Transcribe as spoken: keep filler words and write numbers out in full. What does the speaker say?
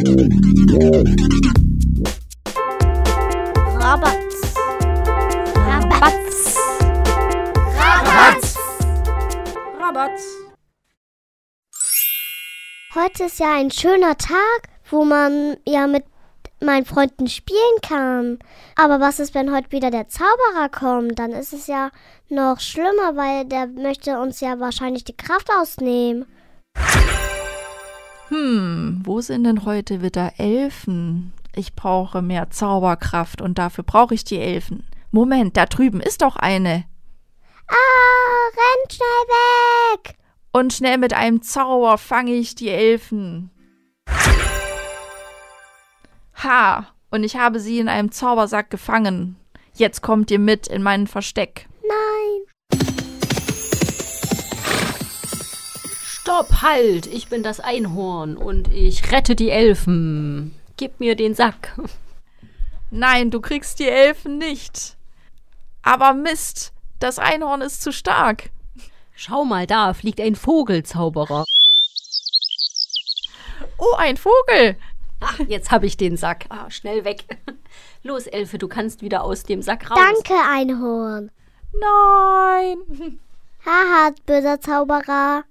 Rabatz. Rabatz. Rabatz. Rabatz. Heute ist ja ein schöner Tag, wo man ja mit meinen Freunden spielen kann. Aber was ist, wenn heute wieder der Zauberer kommt? Dann ist es ja noch schlimmer, weil der möchte uns ja wahrscheinlich die Kraft ausnehmen. Hm, wo sind denn heute wieder Elfen? Ich brauche mehr Zauberkraft und dafür brauche ich die Elfen. Moment, da drüben ist doch eine. Ah, rennt schnell weg! Und schnell mit einem Zauber fange ich die Elfen. Ha, und ich habe sie in einem Zaubersack gefangen. Jetzt kommt ihr mit in mein Versteck. Nein. Stopp, halt! Ich bin das Einhorn und ich rette die Elfen. Gib mir den Sack. Nein, du kriegst die Elfen nicht. Aber Mist, das Einhorn ist zu stark. Schau mal, da fliegt ein Vogelzauberer. Oh, ein Vogel. Ach, jetzt habe ich den Sack. Ah, schnell weg. Los, Elfe, du kannst wieder aus dem Sack raus. Danke, Einhorn. Nein. Haha, böser Zauberer.